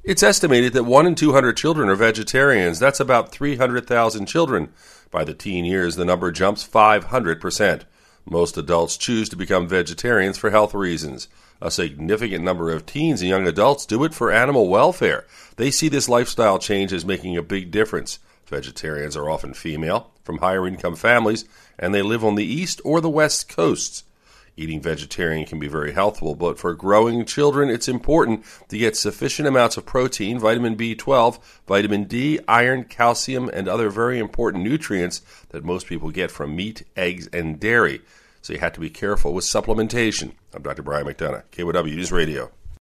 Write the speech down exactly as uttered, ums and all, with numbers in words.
It's estimated that one in two hundred children are vegetarians. That's about three hundred thousand children. By the teen years, the number jumps five hundred percent. Most adults choose to become vegetarians for health reasons. A significant number of teens and young adults do it for animal welfare. They see this lifestyle change as making a big difference. Vegetarians are often female, from higher income families, and they live on the east or the west coasts. Eating vegetarian can be very healthful, but for growing children, it's important to get sufficient amounts of protein, vitamin B twelve, vitamin D, iron, calcium, and other very important nutrients that most people get from meat, eggs, and dairy. So you have to be careful with supplementation. I'm Doctor Brian McDonough, K W W News Radio.